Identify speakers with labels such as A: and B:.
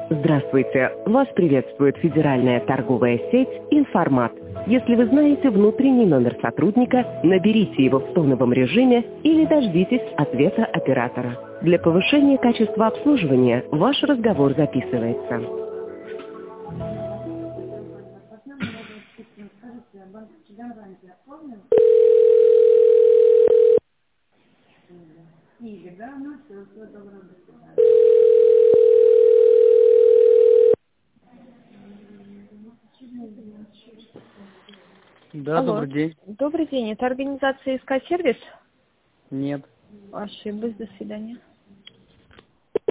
A: Здравствуйте! Вас приветствует федеральная торговая сеть «Информат». Если вы знаете внутренний номер сотрудника, наберите его в тоновом режиме или дождитесь ответа оператора. Для повышения качества обслуживания ваш разговор записывается.
B: Да,
C: Алло.
B: добрый день.
C: Добрый день. Это организация «Искать сервис»?
B: Нет.
C: Ошиблась. До свидания.